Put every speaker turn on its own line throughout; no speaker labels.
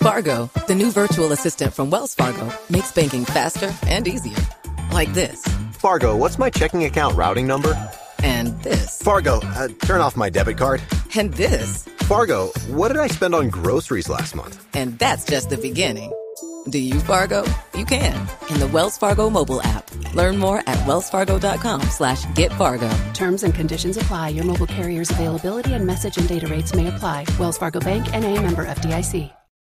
Fargo, the new virtual assistant from Wells Fargo, makes banking faster and easier. Like this.
Fargo, what's my checking account routing number?
And this.
Fargo, turn off my debit card.
And this.
Fargo, what did I spend on groceries last month?
And that's just the beginning. Do you, Fargo? You can. In the Wells Fargo mobile app. Learn more at wellsfargo.com/getfargo.
Terms and conditions apply. Your mobile carrier's availability and message and data rates may apply. Wells Fargo Bank, N.A., member FDIC.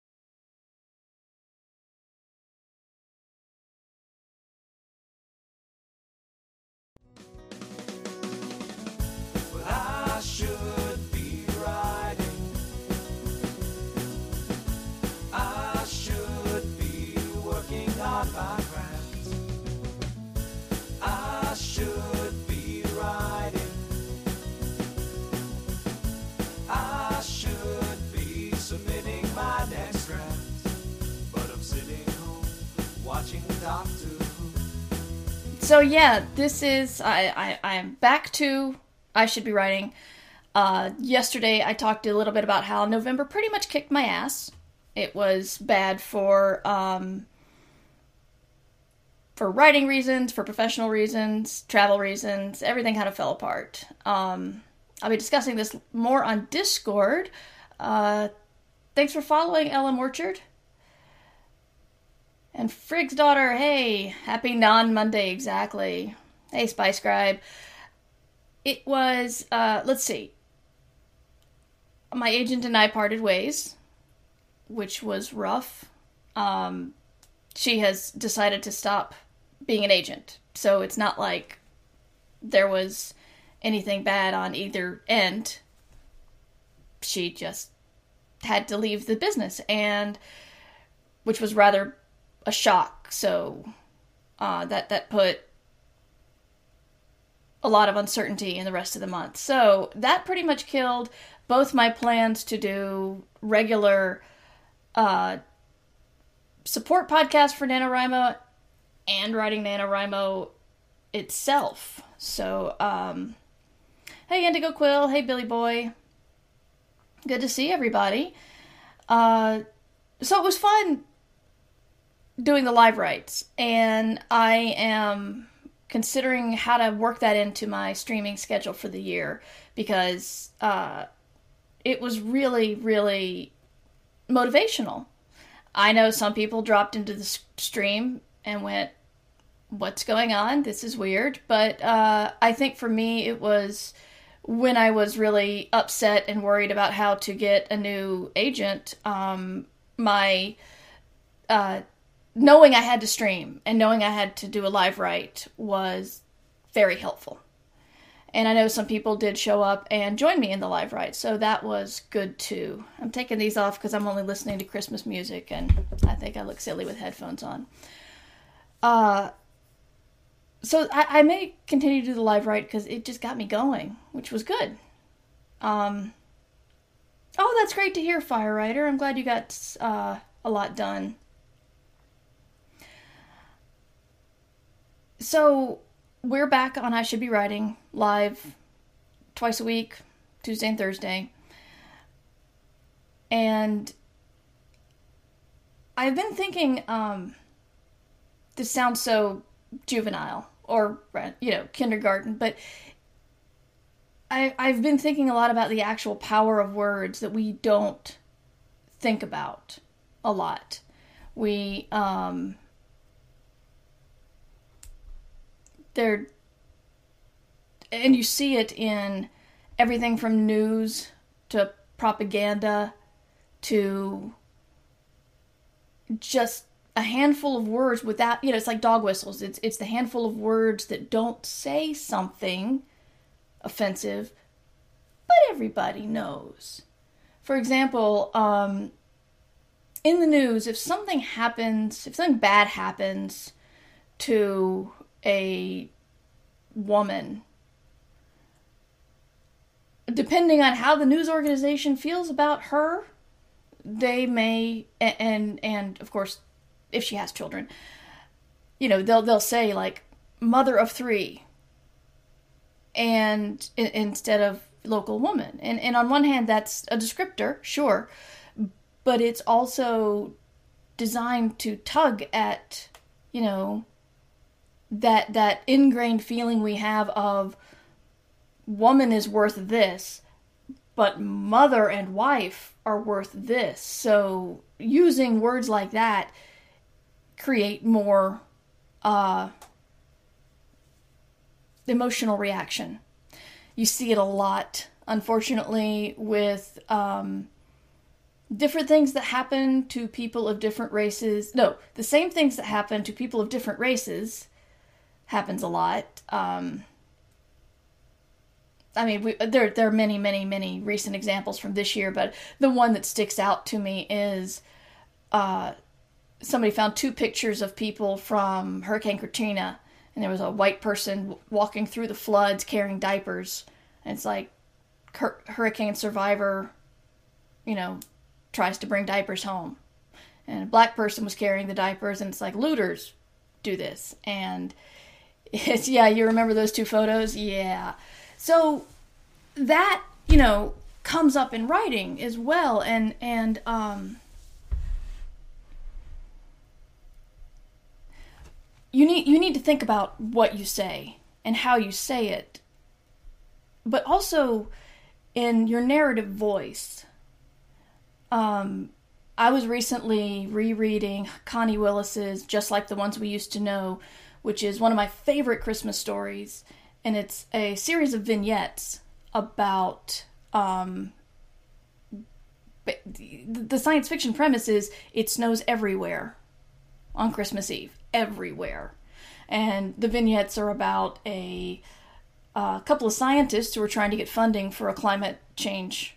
So yeah, this is, I'm back to I Should Be Writing. Yesterday I talked a little bit about how November pretty much kicked my ass. It was bad for writing reasons, for professional reasons, travel reasons. Everything kind of fell apart. I'll be discussing this more on Discord. Thanks for following LM Orchard. And Frigg's daughter, hey, happy non-Monday, exactly. Hey, Spy Scribe. It was, let's see. My agent and I parted ways, which was rough. She has decided to stop being an agent. So it's not like there was anything bad on either end. She just had to leave the business, and which was rather a shock. So that put a lot of uncertainty in the rest of the month. So that pretty much killed both my plans to do regular support podcasts for NaNoWriMo and writing NaNoWriMo itself. So, hey Indigo Quill, hey Billy Boy. Good to see everybody. So it was fun doing the live writes, and I am considering how to work that into my streaming schedule for the year, because it was really, really motivational. I know some people dropped into the stream and went, what's going on? This is weird. But I think for me, it was when I was really upset and worried about how to get a new agent, my knowing I had to stream and knowing I had to do a live write was very helpful. And I know some people did show up and join me in the live write, so that was good too. I'm taking these off because I'm only listening to Christmas music, and I think I look silly with headphones on. So I may continue to do the live write because it just got me going, which was good. Oh, that's great to hear, Fire Rider. I'm glad you got a lot done. So, we're back on I Should Be Writing, live twice a week, Tuesday and Thursday. And I've been thinking, this sounds so juvenile, or, kindergarten, but I've been thinking a lot about the actual power of words that we don't think about a lot. We, and you see it in everything from news to propaganda to just a handful of words without, it's like dog whistles. It's the handful of words that don't say something offensive, but everybody knows. For example, in the news, if something bad happens to a woman, depending on how the news organization feels about her, they may, and of course, if she has children, they'll say like mother of 3, and instead of local woman. And on one hand, that's a descriptor, sure, but it's also designed to tug at, that ingrained feeling we have of woman is worth this, but mother and wife are worth this. So using words like that create more emotional reaction. You see it a lot, unfortunately, with different things that happen to people of different races. No, the same things that happen to people of different races happens a lot. There are many, many, many recent examples from this year, but the one that sticks out to me is somebody found 2 pictures of people from Hurricane Katrina, and there was a white person walking through the floods carrying diapers, and it's like hurricane survivor, tries to bring diapers home, and a black person was carrying the diapers, and it's like looters do this, and it's, yeah, you remember those 2 photos? Yeah. So that, comes up in writing as well, and you need to think about what you say and how you say it, but also in your narrative voice. I was recently rereading Connie Willis's Just Like the Ones We Used to Know, which is one of my favorite Christmas stories, and it's a series of vignettes about the science fiction premise is it snows everywhere on Christmas Eve, everywhere. And the vignettes are about a couple of scientists who are trying to get funding for a climate change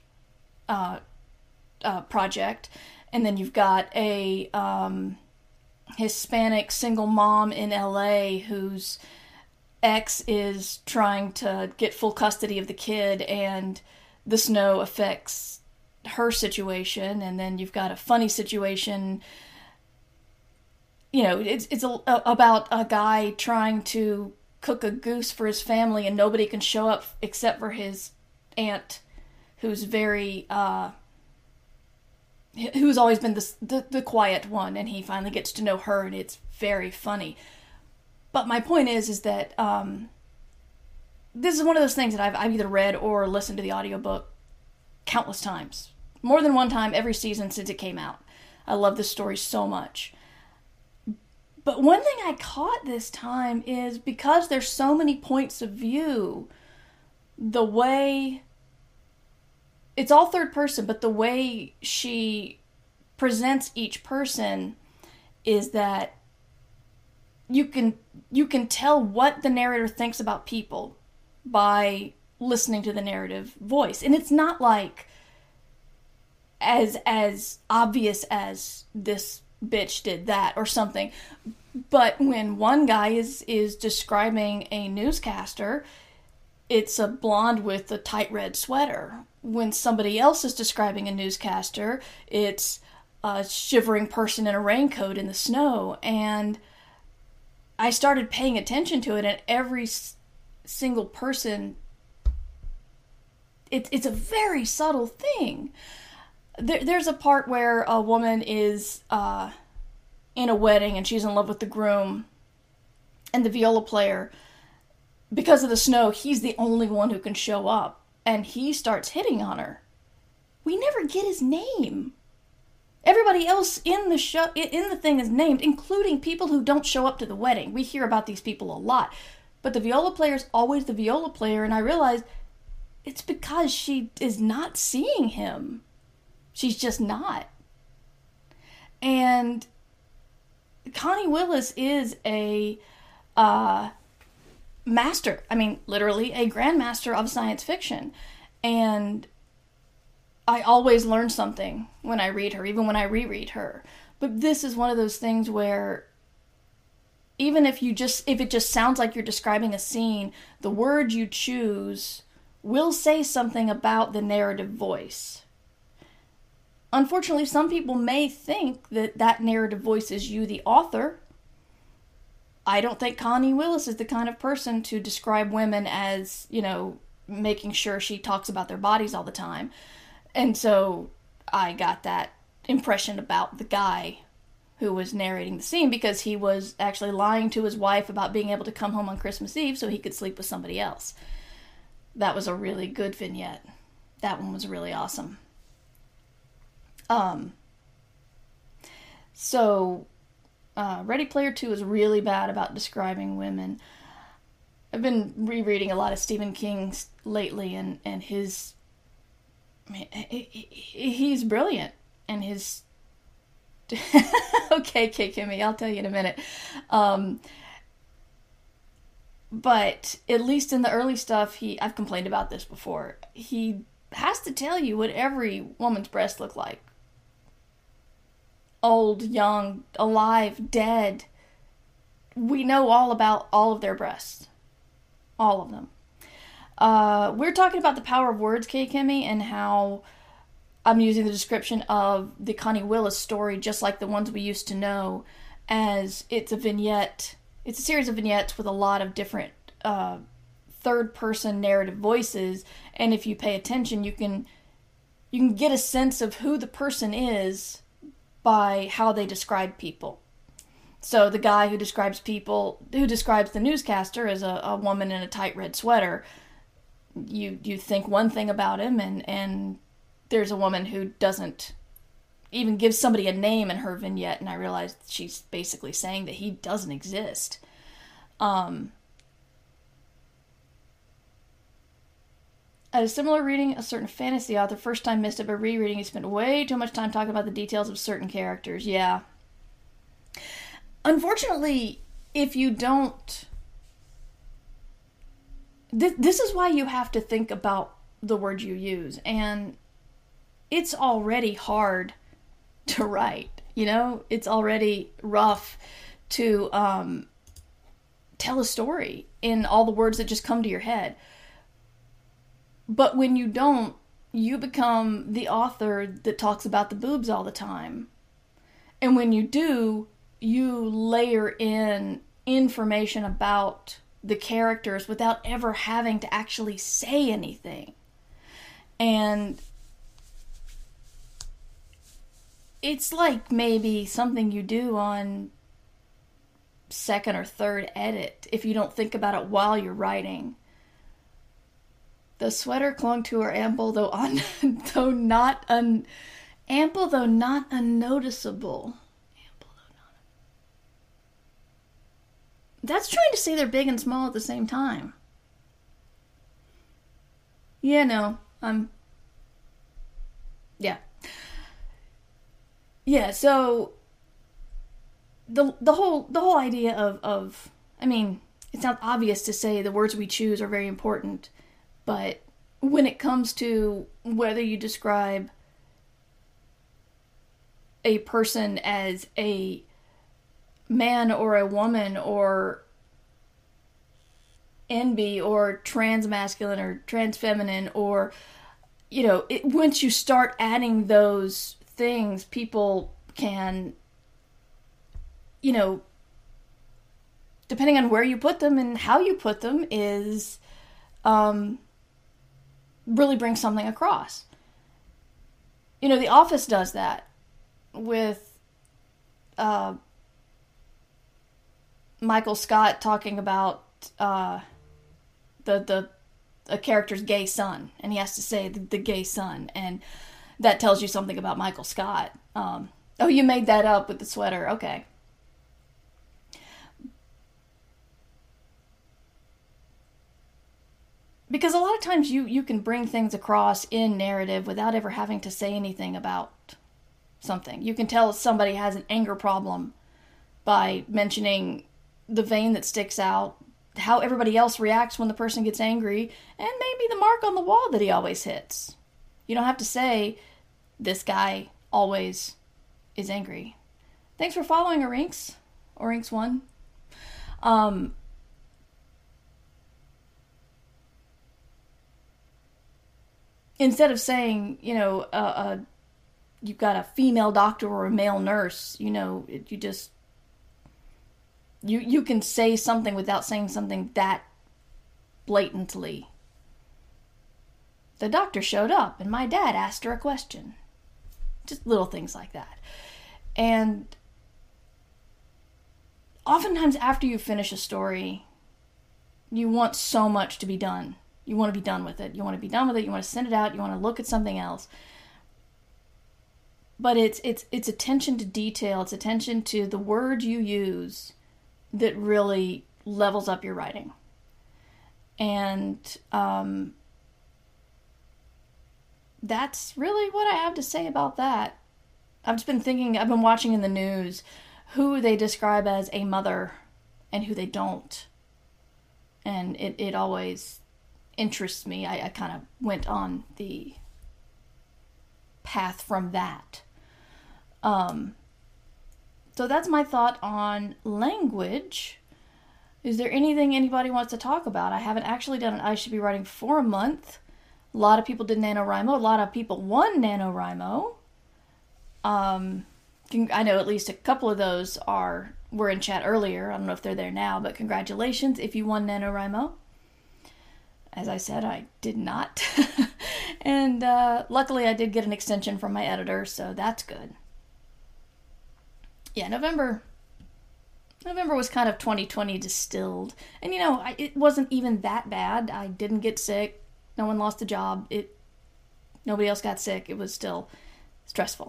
project. And then you've got a Hispanic single mom in LA whose ex is trying to get full custody of the kid, and the snow affects her situation. And then you've got a funny situation. It's about a guy trying to cook a goose for his family, and nobody can show up except for his aunt, who's very who's always been the quiet one, and he finally gets to know her, and it's very funny. But my point is that this is one of those things that I've either read or listened to the audiobook countless times. More than one time every season since it came out. I love this story so much. But one thing I caught this time is because there's so many points of view, the way... It's all third person, but the way she presents each person is that you can tell what the narrator thinks about people by listening to the narrative voice. And it's not like as obvious as this bitch did that or something. But when one guy is describing a newscaster, it's a blonde with a tight red sweater. When somebody else is describing a newscaster, it's a shivering person in a raincoat in the snow. And I started paying attention to it, and every single person, it's a very subtle thing. There's a part where a woman is in a wedding, and she's in love with the groom, and the viola player, because of the snow, he's the only one who can show up, and he starts hitting on her. We never get his name. Everybody else in the show, in the thing, is named, including people who don't show up to the wedding. We hear about these people a lot. But the viola player is always the viola player, and I realized it's because she is not seeing him. She's just not. And Connie Willis is a master. I mean, literally a grandmaster of science fiction. And I always learn something when I read her, even when I reread her. But this is one of those things where even if it just sounds like you're describing a scene, the word you choose will say something about the narrative voice. Unfortunately, some people may think that narrative voice is you, the author. I don't think Connie Willis is the kind of person to describe women as, making sure she talks about their bodies all the time. And so I got that impression about the guy who was narrating the scene, because he was actually lying to his wife about being able to come home on Christmas Eve so he could sleep with somebody else. That was a really good vignette. That one was really awesome. Ready Player 2 is really bad about describing women. I've been rereading a lot of Stephen King lately, and he's brilliant, and his okay, Kimmy, I'll tell you in a minute. But at least in the early stuff, I've complained about this before, he has to tell you what every woman's breasts look like. Old, young, alive, dead. We know all about all of their breasts. All of them. We're talking about the power of words, Kimmy, and how I'm using the description of the Connie Willis story, just like the ones we used to know, as it's a vignette. It's a series of vignettes with a lot of different third-person narrative voices, and if you pay attention, you can get a sense of who the person is by how they describe people. So the guy who describes the newscaster as a woman in a tight red sweater, you think one thing about him, and there's a woman who doesn't even give somebody a name in her vignette, and I realized she's basically saying that he doesn't exist. At a similar reading, a certain fantasy author first time missed it, but rereading he spent way too much time talking about the details of certain characters. Yeah. Unfortunately, if you don't... This is why you have to think about the words you use, and it's already hard to write, It's already rough to tell a story in all the words that just come to your head. But when you don't, you become the author that talks about the boobs all the time. And when you do, you layer in information about the characters without ever having to actually say anything. And it's like maybe something you do on second or third edit if you don't think about it while you're writing. The sweater clung to her ample, though not unnoticeable. That's trying to say they're big and small at the same time. Yeah, no, yeah. Yeah, so the whole idea of I mean, it's not obvious to say the words we choose are very important, but when it comes to whether you describe a person as a man or a woman or NB or transmasculine or transfeminine or, once you start adding those things, people can, depending on where you put them and how you put them is really bring something across. The Office does that with Michael Scott talking about a character's gay son, and he has to say the gay son, and that tells you something about Michael Scott. Oh, you made that up with the sweater. Okay. Because a lot of times you can bring things across in narrative without ever having to say anything about something. You can tell somebody has an anger problem by mentioning the vein that sticks out, how everybody else reacts when the person gets angry, and maybe the mark on the wall that he always hits. You don't have to say, this guy always is angry. Thanks for following, Orinks. Orinks1. Instead of saying, you've got a female doctor or a male nurse, you just... You can say something without saying something that blatantly. The doctor showed up, and my dad asked her a question. just little things like that. And oftentimes after you finish a story, you want so much to be done. You want to be done with it. You want to be done with it. You want to send it out. You want to look at something else. But it's attention to detail. It's attention to the words you use that really levels up your writing. And that's really what I have to say about that. I've just been thinking, I've been watching in the news who they describe as a mother and who they don't. And it always interests me. I kind of went on the path from that. So that's my thought on language. Is there anything anybody wants to talk about? I haven't actually done an I Should Be Writing for a month. A lot of people did NaNoWriMo. A lot of people won NaNoWriMo. I know at least a couple of those were in chat earlier. I don't know if they're there now, but congratulations if you won NaNoWriMo. As I said, I did not. And luckily I did get an extension from my editor, so that's good. Yeah, November was kind of 2020 distilled. And it wasn't even that bad. I didn't get sick. No one lost a job. Nobody else got sick. It was still stressful.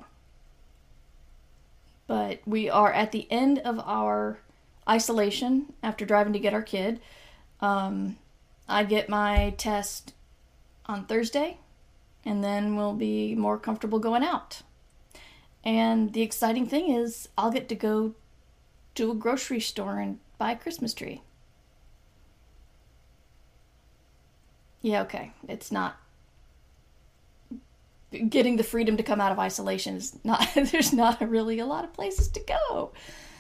But we are at the end of our isolation after driving to get our kid. I get my test on Thursday, and then we'll be more comfortable going out. And the exciting thing is I'll get to go to a grocery store and buy a Christmas tree. Yeah, okay. It's not... Getting the freedom to come out of isolation is not... There's not really a lot of places to go.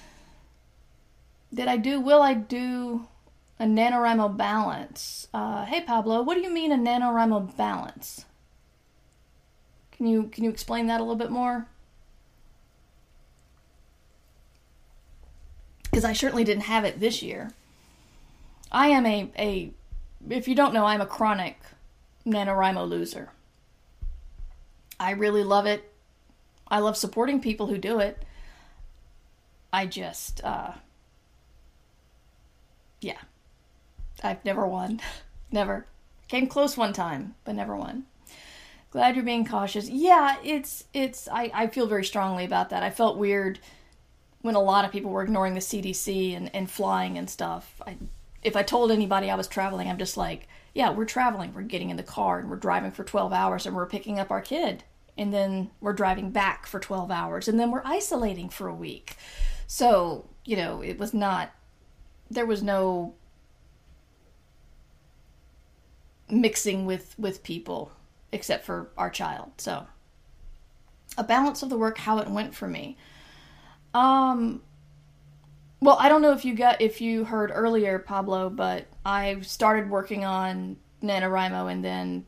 Will I do a NaNoWriMo balance? Hey, Pablo, what do you mean a NaNoWriMo balance? Can you explain that a little bit more? Because I certainly didn't have it this year. I am if you don't know, I'm a chronic NaNoWriMo loser. I really love it. I love supporting people who do it. I just, yeah. I've never won. Never. Came close one time, but never won. Glad you're being cautious. Yeah, I feel very strongly about that. I felt weird when a lot of people were ignoring the CDC and flying and stuff. If I told anybody I was traveling, I'm just like, yeah, we're traveling. We're getting in the car and we're driving for 12 hours and we're picking up our kid. And then we're driving back for 12 hours. And then we're isolating for a week. So, it was not, there was no mixing with people except for our child. So, a balance of the work, how it went for me. Well, I don't know if you heard earlier, Pablo, but I started working on NaNoWriMo, and then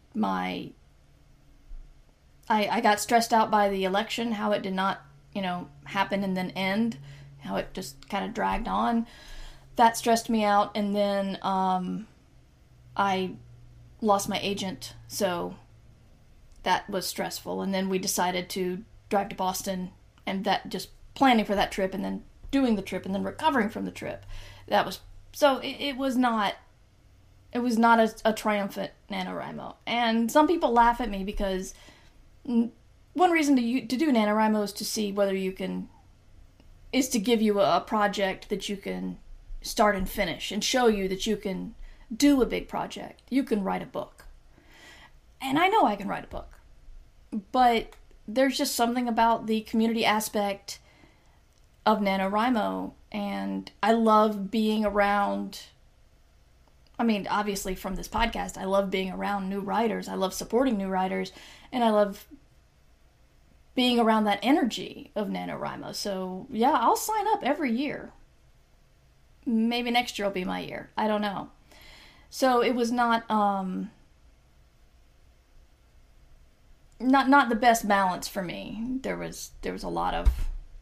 I got stressed out by the election, how it did not, happen and then end, how it just kind of dragged on. That stressed me out, and then I lost my agent, so that was stressful. And then we decided to drive to Boston, and that just planning for that trip, and then doing the trip, and then recovering from the trip. That was so. It was not a triumphant NaNoWriMo. And some people laugh at me because one reason to do NaNoWriMo is to see whether is to give you a project that you can start and finish, and show you that you can do a big project. You can write a book. And I know I can write a book. But there's just something about the community aspect of NaNoWriMo, and I love being around, obviously from this podcast, I love being around new writers, I love supporting new writers, and I love being around that energy of NaNoWriMo. So yeah, I'll sign up every year. Maybe next year will be my year, I don't know. So it was not the best balance for me. There was a lot of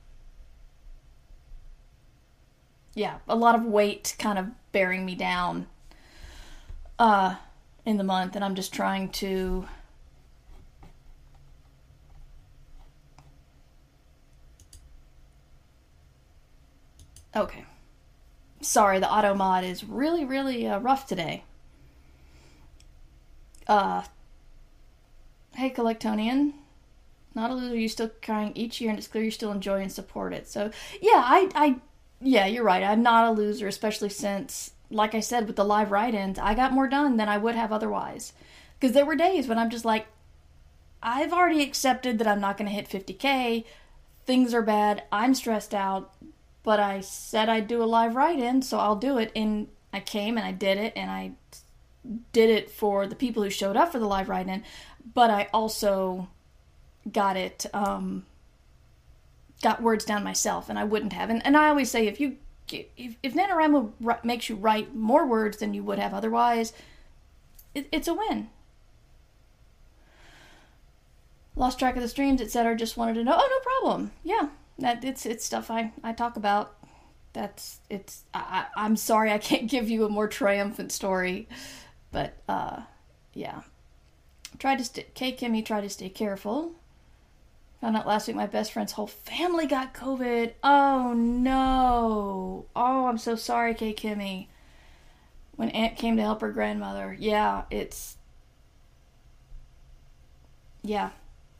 weight kind of bearing me down in the month, and I'm just trying to Okay. Sorry, the auto mod is really, really rough today. Hey, Collectonian. Not a loser, you still crying each year, and it's clear you still enjoy and support it. So, yeah, yeah, you're right. I'm not a loser, especially since, like I said, with the live write-ins, I got more done than I would have otherwise. Because there were days when I'm just like, I've already accepted that I'm not going to hit 50K. Things are bad. I'm stressed out. But I said I'd do a live write-in, so I'll do it. And I came and I did it, and I did it for the people who showed up for the live write-in. But I also got words down myself, and I wouldn't have. And I always say, if NaNoWriMo makes you write more words than you would have otherwise, it's a win. Lost track of the streams, etc. Just wanted to know. Oh, no problem. Yeah, it's stuff I talk about. I'm sorry I can't give you a more triumphant story, but yeah. Kimmy tried to stay careful. Found out last week my best friend's whole family got COVID. Oh no. Oh, I'm so sorry, Kimmy. When Aunt came to help her grandmother. Yeah, yeah.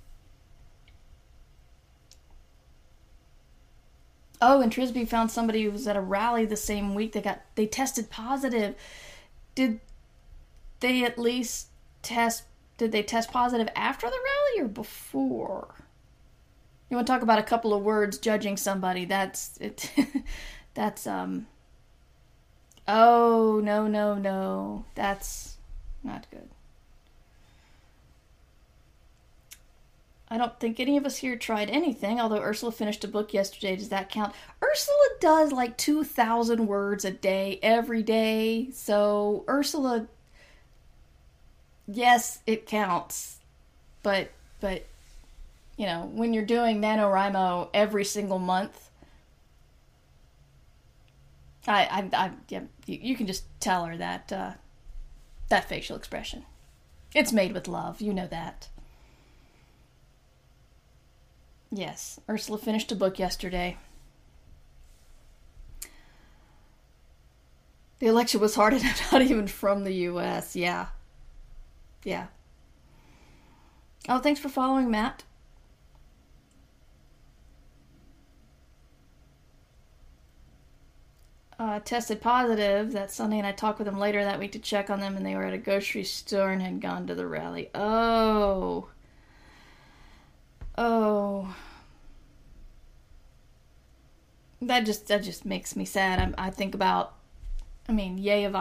Oh, and Trisby found somebody who was at a rally the same week. They tested positive. Did they test positive after the rally or before? You want to talk about a couple of words judging somebody? That's it. That's oh, no. That's not good. I don't think any of us here tried anything, although Ursula finished a book yesterday. Does that count? Ursula does like 2,000 words a day, every day. So, Ursula, yes, it counts. But you know, when you're doing NaNoWriMo every single month, yeah, you can just tell her that facial expression. It's made with love, you know that. Yes, Ursula finished a book yesterday. The election was hard and I'm not even from the U.S. Yeah. Oh, thanks for following, Matt. Tested positive that Sunday, and I talked with them later that week to check on them, and they were at a grocery store and had gone to the rally. Oh. That just makes me sad. I think about, yay, a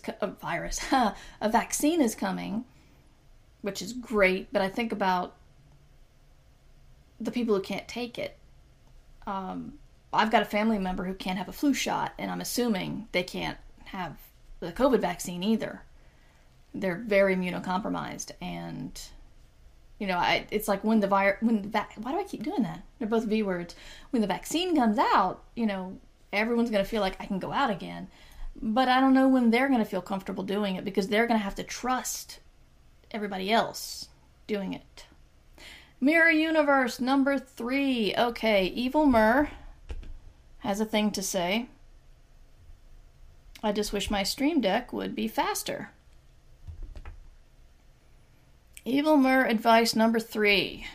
vaccine is coming, which is great, but I think about the people who can't take it. I've got a family member who can't have a flu shot, and I'm assuming they can't have the COVID vaccine either. They're very immunocompromised, and it's like why do I keep doing that? They're both V words. When the vaccine comes out, everyone's going to feel like I can go out again, but I don't know when they're going to feel comfortable doing it because they're going to have to trust everybody else doing it. Mirror Universe number 3. Okay, Evil Mur has a thing to say. I just wish my Stream Deck would be faster. Evil Mur advice number 3.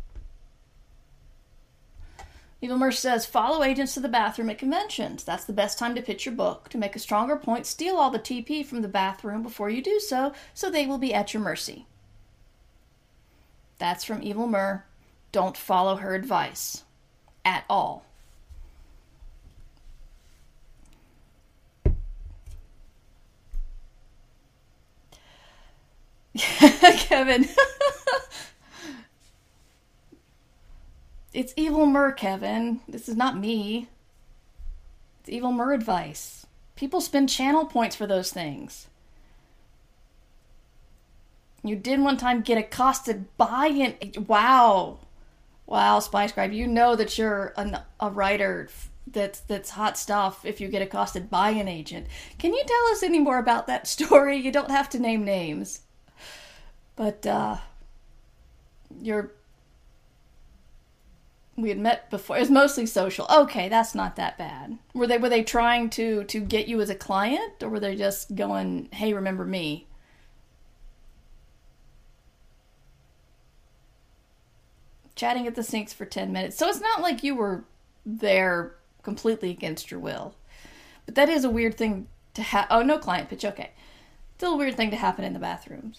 Evil Mur says, follow agents to the bathroom at conventions. That's the best time to pitch your book. To make a stronger point, steal all the TP from the bathroom before you do so they will be at your mercy. That's from Evil Mur. Don't follow her advice. At all. Kevin. It's Evil Mur, Kevin. This is not me. It's Evil Mur advice. People spend channel points for those things. You did one time get accosted by an... Wow, SpyScribe. You know that you're a writer that's hot stuff if you get accosted by an agent. Can you tell us any more about that story? You don't have to name names. But, We had met before. It was mostly social. Okay, that's not that bad. Were they trying to get you as a client, or were they just going, hey, remember me? Chatting at the sinks for 10 minutes. So it's not like you were there completely against your will. But that is a weird thing to have. Oh, no client pitch. Okay. Still a weird thing to happen in the bathrooms.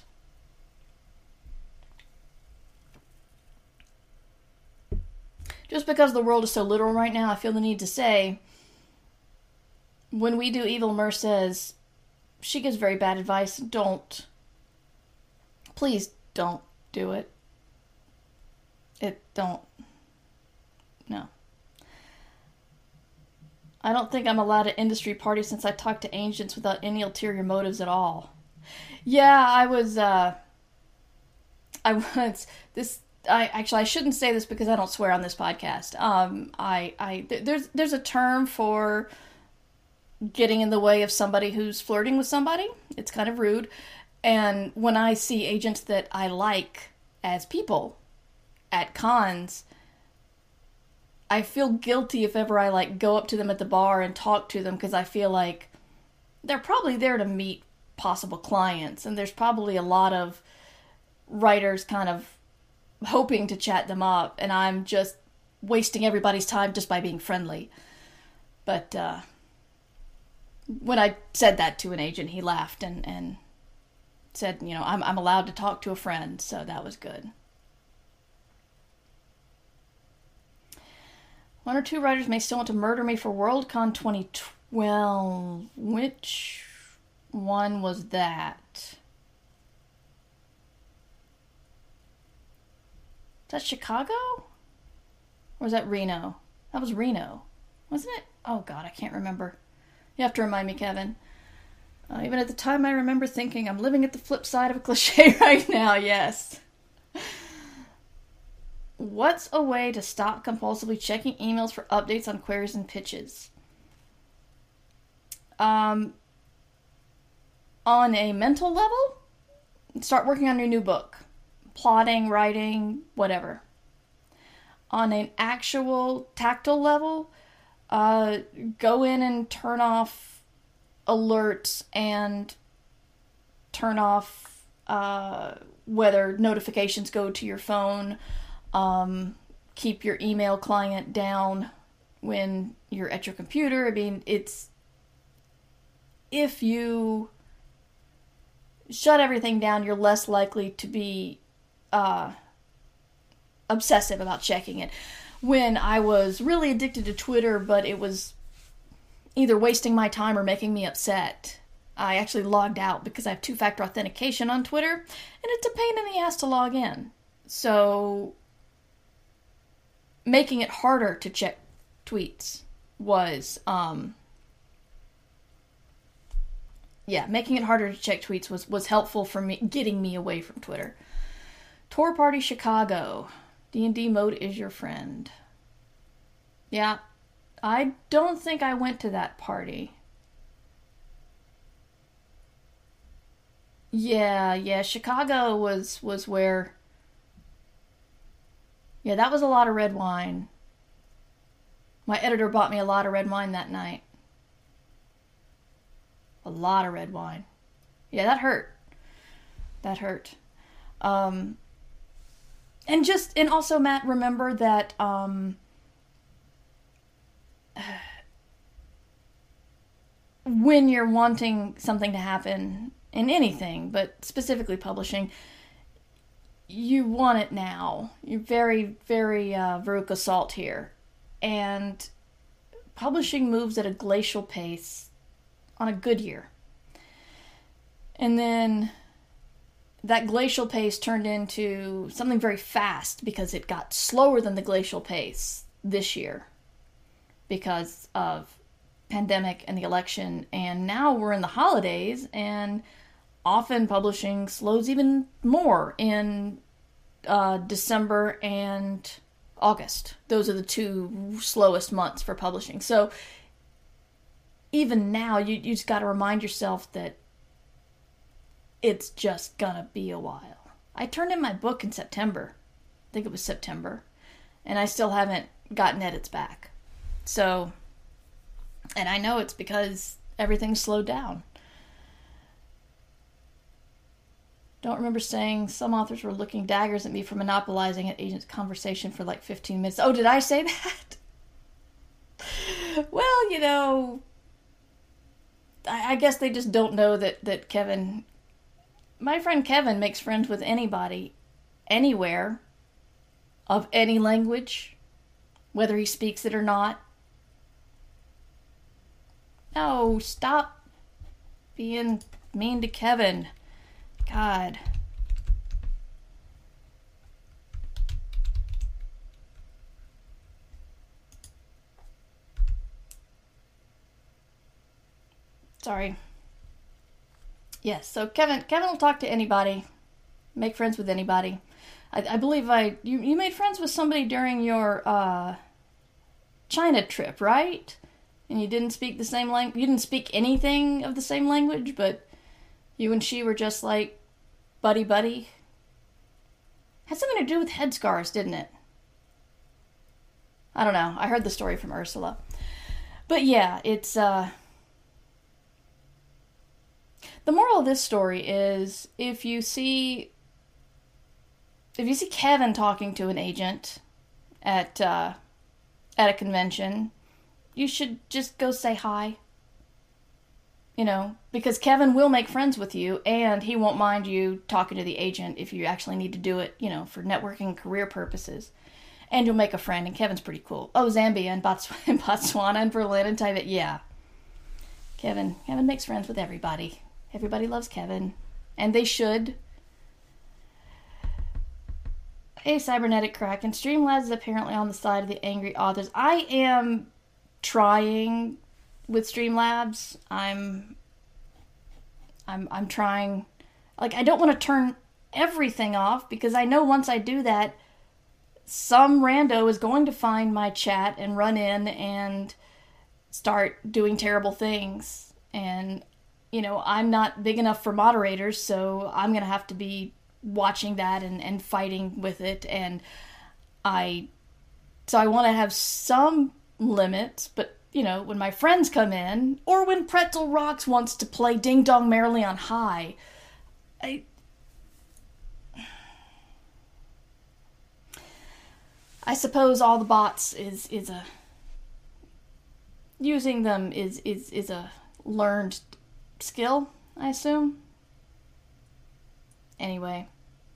Just because the world is so literal right now, I feel the need to say, when we do Evil Mer Says, she gives very bad advice. Please don't do it. No. I don't think I'm allowed at industry parties since I talk to agents without any ulterior motives at all. Yeah, I shouldn't say this because I don't swear on this podcast. There's a term for getting in the way of somebody who's flirting with somebody. It's kind of rude. And when I see agents that I like as people at cons, I feel guilty if ever I go up to them at the bar and talk to them, because I feel like they're probably there to meet possible clients, and there's probably a lot of writers kind of hoping to chat them up, and I'm just wasting everybody's time just by being friendly. But when I said that to an agent, he laughed and said, I'm allowed to talk to a friend, so that was good. One or two writers may still want to murder me for Worldcon 2012. Which one was that? Is that Chicago? Or was that Reno? That was Reno, wasn't it? Oh God, I can't remember. You have to remind me, Kevin. Even at the time, I remember thinking, I'm living at the flip side of a cliche right now, yes. What's a way to stop compulsively checking emails for updates on queries and pitches? On a mental level, start working on your new book. Plotting, writing, whatever. On an actual tactile level, go in and turn off alerts and turn off whether notifications go to your phone. Keep your email client down when you're at your computer. I mean, if you shut everything down, you're less likely to be obsessive about checking it. When I was really addicted to Twitter, but it was either wasting my time or making me upset, I actually logged out because I have two-factor authentication on Twitter, and it's a pain in the ass to log in. So making it harder to check tweets was, making it harder to check tweets was helpful for me, getting me away from Twitter. Tour Party Chicago. D&D mode is your friend. Yeah, I don't think I went to that party. Yeah, Chicago was where... Yeah, that was a lot of red wine. My editor bought me a lot of red wine that night. A lot of red wine. Yeah, that hurt. And also, Matt, remember that when you're wanting something to happen in anything, but specifically publishing, you want it now. You're very, very Veruca Salt here. And publishing moves at a glacial pace on a good year. And then that glacial pace turned into something very fast because it got slower than the glacial pace this year because of pandemic and the election. And now we're in the holidays, and often publishing slows even more in December and August. Those are the two slowest months for publishing. So even now, you just got to remind yourself that it's just gonna be a while. I turned in my book in September. I think it was September. and I still haven't gotten edits back. So, and I know it's because everything's slowed down. Don't remember saying some authors were looking daggers at me for monopolizing an agent's conversation for like 15 minutes. Oh, did I say that? Well, I guess they just don't know that Kevin, my friend Kevin, makes friends with anybody, anywhere, of any language, whether he speaks it or not. No, stop being mean to Kevin. God. Sorry. Yes, so Kevin will talk to anybody, make friends with anybody. I believe you made friends with somebody during your China trip, right? And you didn't speak the same language. You didn't speak anything of the same language, but you and she were just like buddy. Had something to do with head scars, didn't it? I don't know. I heard the story from Ursula. But yeah, it's the moral of this story is if you see Kevin talking to an agent at a convention, you should just go say hi. Because Kevin will make friends with you, and he won't mind you talking to the agent if you actually need to do it, for networking and career purposes. And you'll make a friend, and Kevin's pretty cool. Oh, Zambia and Botswana and Berlin and Tibet, yeah. Kevin makes friends with everybody. Everybody loves Kevin, and they should. Hey, Cybernetic Kraken. Streamlabs is apparently on the side of the angry authors. I am trying with Streamlabs. I'm trying. Like, I don't want to turn everything off, because I know once I do that, some rando is going to find my chat and run in and start doing terrible things. And, I'm not big enough for moderators, so I'm going to have to be watching that and fighting with it. And I want to have some limits, but, when my friends come in, or when Pretzel Rocks wants to play Ding Dong Merrily on High, I suppose all the bots is a using them is a learned skill, I assume. Anyway.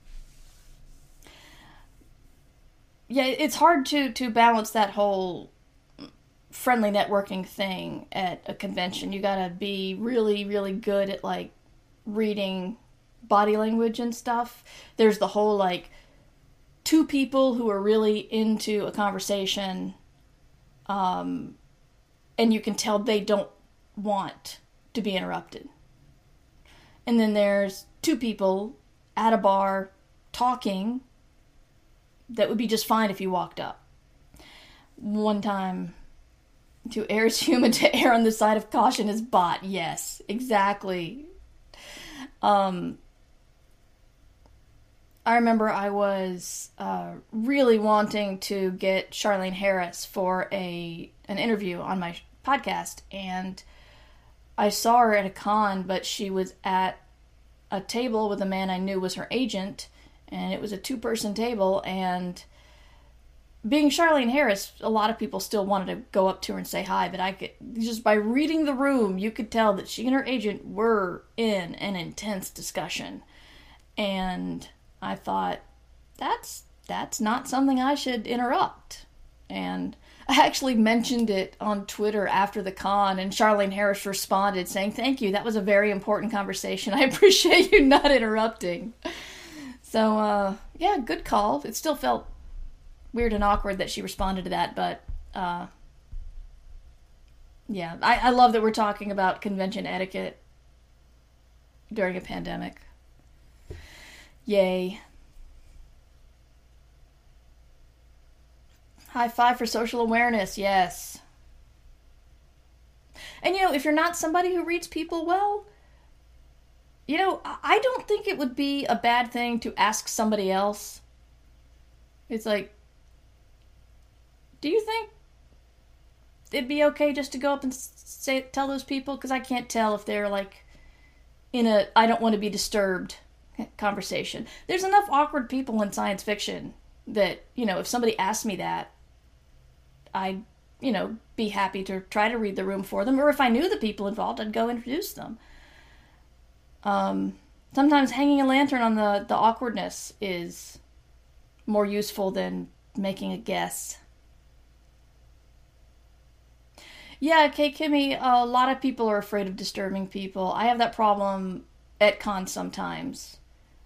Yeah, it's hard to balance that whole friendly networking thing at a convention. You gotta be really, really good at, like, reading body language and stuff. There's the whole, like, two people who are really into a conversation, and you can tell they don't want to be interrupted. And then there's two people at a bar talking that would be just fine if you walked up. One time, to err is human, to err on the side of caution is bot. Yes, exactly. I remember I was really wanting to get Charlaine Harris for an interview on my podcast, and I saw her at a con, but she was at a table with a man I knew was her agent, and it was a two-person table, and being Charlaine Harris, a lot of people still wanted to go up to her and say hi, but I could, just by reading the room, you could tell that she and her agent were in an intense discussion. And I thought, that's not something I should interrupt. And I actually mentioned it on Twitter after the con, and Charlaine Harris responded saying, "Thank you, that was a very important conversation. I appreciate you not interrupting." So, yeah, good call. It still felt weird and awkward that she responded to that, but, yeah, I love that we're talking about convention etiquette during a pandemic. Yay. High five for social awareness, yes. And, if you're not somebody who reads people well, I don't think it would be a bad thing to ask somebody else. It's like, Do you think it'd be okay just to go up and tell those people? Because I can't tell if they're like in a I don't want to be disturbed conversation. There's enough awkward people in science fiction that, if somebody asked me that, I'd, be happy to try to read the room for them. Or if I knew the people involved, I'd go introduce them. Sometimes hanging a lantern on the awkwardness is more useful than making a guess. Yeah, Kay Kimmy, a lot of people are afraid of disturbing people. I have that problem at cons sometimes.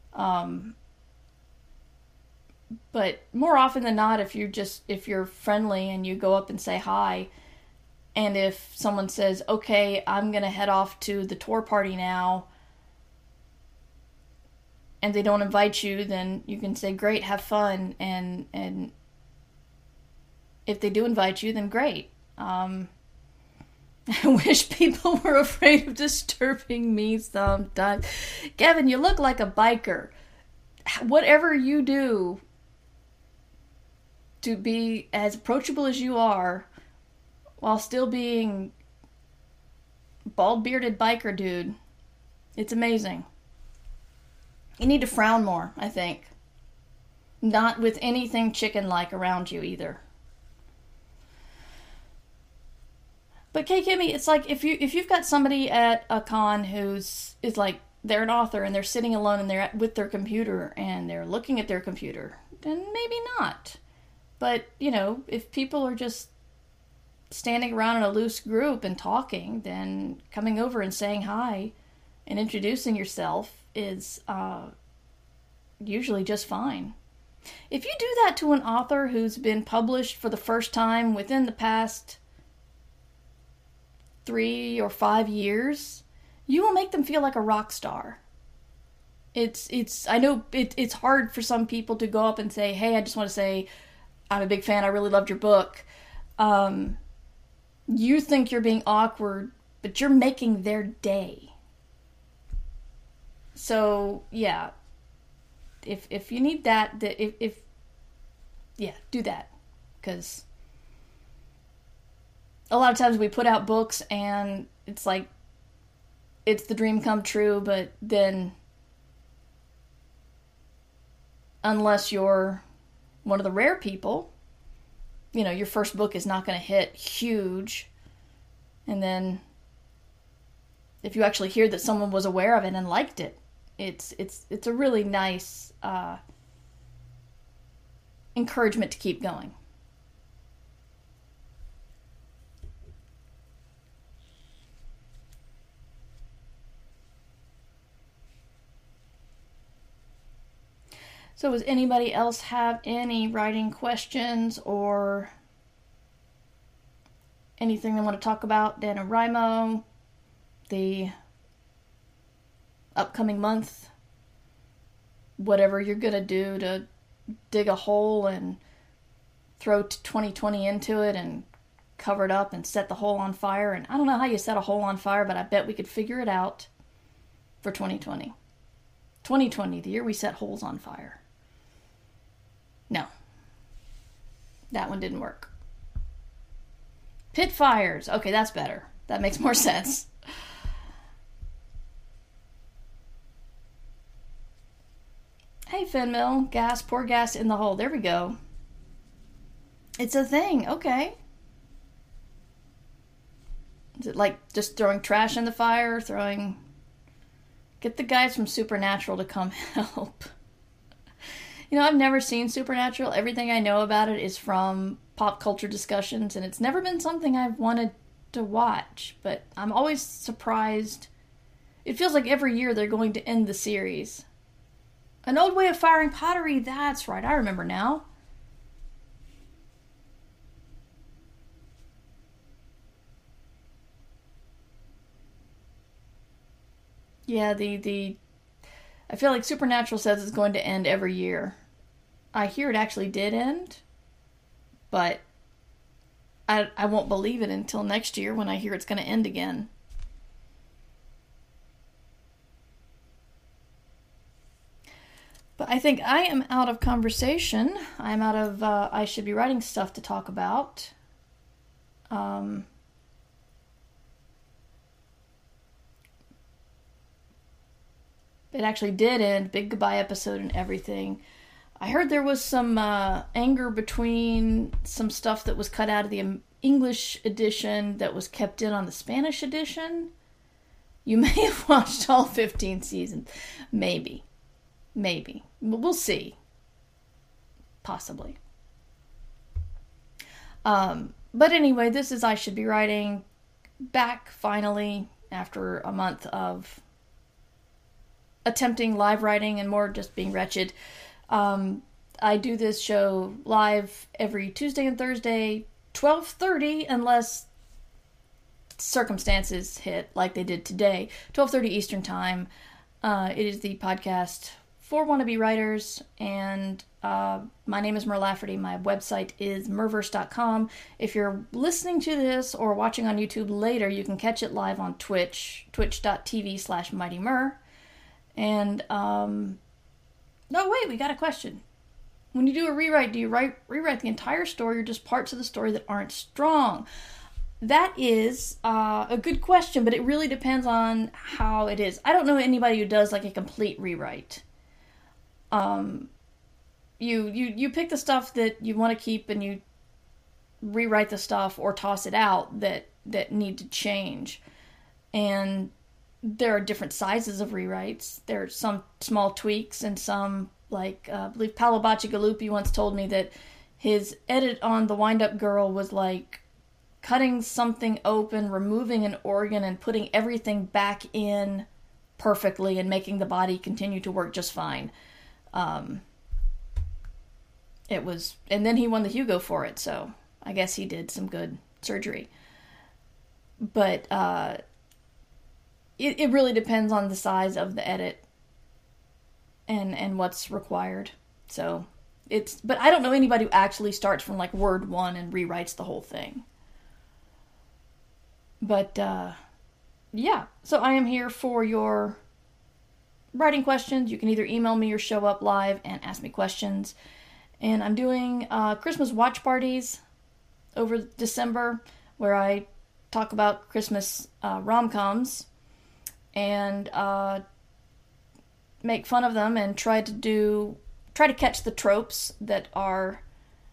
But more often than not, if you're friendly and you go up and say hi, and if someone says, okay, I'm going to head off to the tour party now, and they don't invite you, then you can say, great, have fun, and if they do invite you, then great. I wish people were afraid of disturbing me sometimes. Kevin, you look like a biker. Whatever you do to be as approachable as you are while still being bald-bearded biker dude, it's amazing. You need to frown more, I think. Not with anything chicken-like around you either. But Kay Kimmy, it's like if you've got somebody at a con is like they're an author and they're sitting alone and they're with their computer and they're looking at their computer, then maybe not. But, if people are just standing around in a loose group and talking, then coming over and saying hi and introducing yourself is usually just fine. If you do that to an author who's been published for the first time within the past 3 or 5 years, you will make them feel like a rock star. I know it's hard for some people to go up and say, hey, I just want to say I'm a big fan, I really loved your book. You think you're being awkward, but you're making their day. So, yeah. If you need that, do that. Because a lot of times we put out books and it's like, it's the dream come true, but then unless you're one of the rare people, your first book is not going to hit huge. And then if you actually hear that someone was aware of it and liked it, it's a really nice encouragement to keep going. So does anybody else have any writing questions or anything they want to talk about? NaNoWriMo, the upcoming month, whatever you're going to do to dig a hole and throw 2020 into it and cover it up and set the hole on fire. And I don't know how you set a hole on fire, but I bet we could figure it out for 2020. 2020, the year we set holes on fire. No. That one didn't work. Pit fires. Okay, that's better. That makes more sense. Hey, Finmill. Gas. Pour gas in the hole. There we go. It's a thing. Okay. Is it like just throwing trash in the fire? Get the guys from Supernatural to come help. I've never seen Supernatural. Everything I know about it is from pop culture discussions, and it's never been something I've wanted to watch, but I'm always surprised. It feels like every year they're going to end the series. An Old Way of Firing Pottery, that's right, I remember now. Yeah, I feel like Supernatural says it's going to end every year. I hear it actually did end, but I won't believe it until next year when I hear it's going to end again. But I think I am out of conversation. I'm out of I should be writing stuff to talk about. It actually did end. Big goodbye episode and everything. I heard there was some anger between some stuff that was cut out of the English edition that was kept in on the Spanish edition. You may have watched all 15 seasons. Maybe. We'll see. Possibly. But anyway, this is I Should Be Writing. Back finally after a month of attempting live writing and more just being wretched. I do this show live every Tuesday and Thursday, 12:30, unless circumstances hit like they did today, 12:30 Eastern Time. It is the podcast for wannabe writers, and my name is Mer Lafferty. My website is merverse.com. If you're listening to this or watching on YouTube later, you can catch it live on Twitch, twitch.tv/mightymer. And, no, wait, we got a question. When you do a rewrite, do you rewrite the entire story or just parts of the story that aren't strong? That is a good question, but it really depends on how it is. I don't know anybody who does like a complete rewrite. You pick the stuff that you want to keep and you rewrite the stuff or toss it out that need to change. And there are different sizes of rewrites. There are some small tweaks and some, like, I believe Paolo Bacigalupi once told me that his edit on The Wind-Up Girl was like cutting something open, removing an organ, and putting everything back in perfectly and making the body continue to work just fine. It was, and then he won the Hugo for it, so I guess he did some good surgery. But, it really depends on the size of the edit and what's required. So but I don't know anybody who actually starts from like word 1 and rewrites the whole thing. But yeah, so I am here for your writing questions. You can either email me or show up live and ask me questions. And I'm doing Christmas watch parties over December where I talk about Christmas rom-coms and make fun of them and try to catch the tropes that are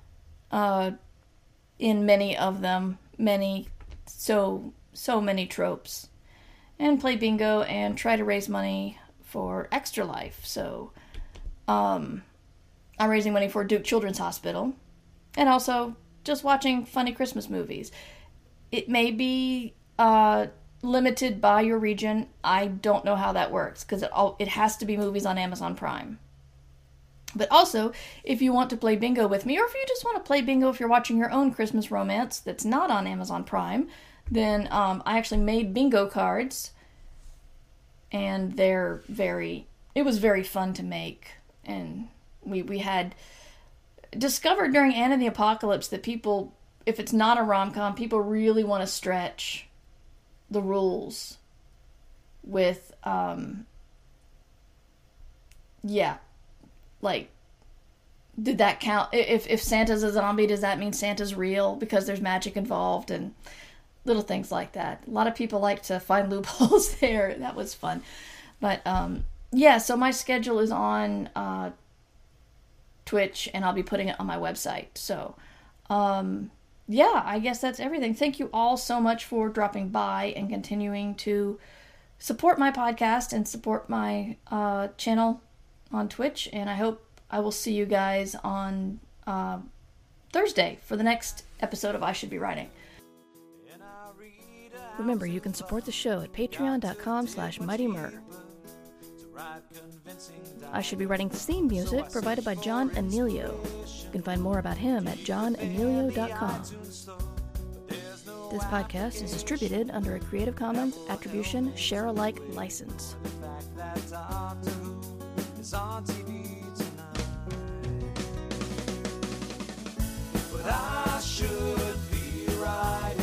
in many of them, so many tropes, and play bingo and try to raise money for Extra Life. So I'm raising money for Duke Children's Hospital and also just watching funny Christmas movies. It may be limited by your region. I don't know how that works because it has to be movies on Amazon Prime. But also, if you want to play bingo with me, or if you just want to play bingo if you're watching your own Christmas romance that's not on Amazon Prime, then I actually made bingo cards, and it was very fun to make. And we had discovered during Anne and the Apocalypse that people, if it's not a rom-com, people really want to stretch the rules with, like, did that count? If Santa's a zombie, does that mean Santa's real? Because there's magic involved and little things like that. A lot of people like to find loopholes there. That was fun. But, so my schedule is on Twitch, and I'll be putting it on my website. So, I guess that's everything. Thank you all so much for dropping by and continuing to support my podcast and support my channel on Twitch. And I hope I will see you guys on Thursday for the next episode of I Should Be Writing. Remember, you can support the show at patreon.com/mightymer. I Should Be Writing theme music provided by John Anelio. You can find more about him at johnanelio.com. This podcast is distributed under a Creative Commons Attribution Share-alike license. I should be writing.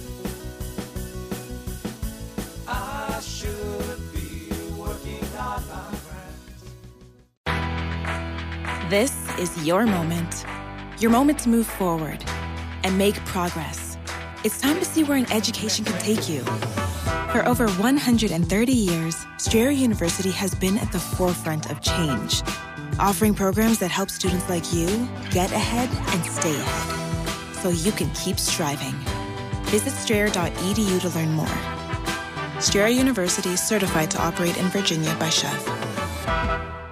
I should be working on my craft.
This is your moment to move forward and make progress. It's time to see where an education can take you. For over 130 years, Strayer University has been at the forefront of change, offering programs that help students like you get ahead and stay ahead, so you can keep striving. Visit strayer.edu to learn more. Strayer University is certified to operate in Virginia by Chev.